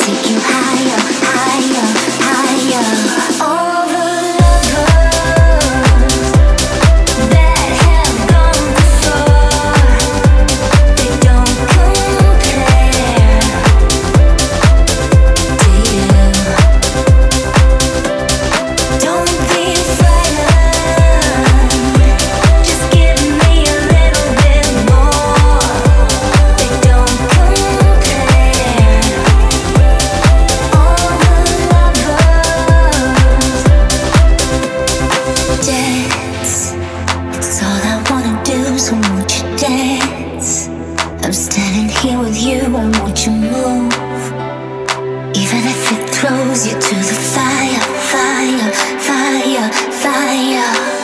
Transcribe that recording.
take you higher, higher, higher. All the lovers that have gone before, they don't compare to you. Don't be frightened, just give me a little bit more. They don't compare. All the lovers dance. It's all I wanna do, so won't you dance? I'm standing here with you, I want you move. Even if it throws you to the fire, fire, fire, fire.